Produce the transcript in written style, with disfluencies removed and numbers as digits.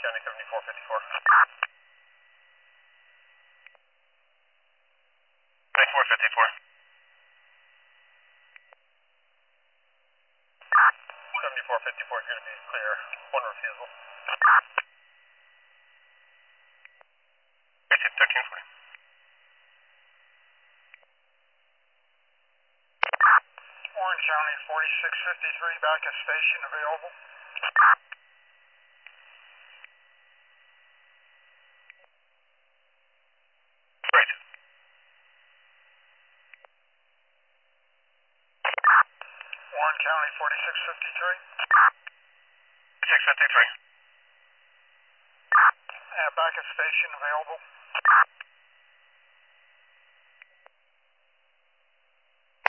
County 7454. 7454. 7454 is going to be clear. One refusal. 1340. Warren County 4653, back at station available. Great. Warren County 4653. 653. Back at station available.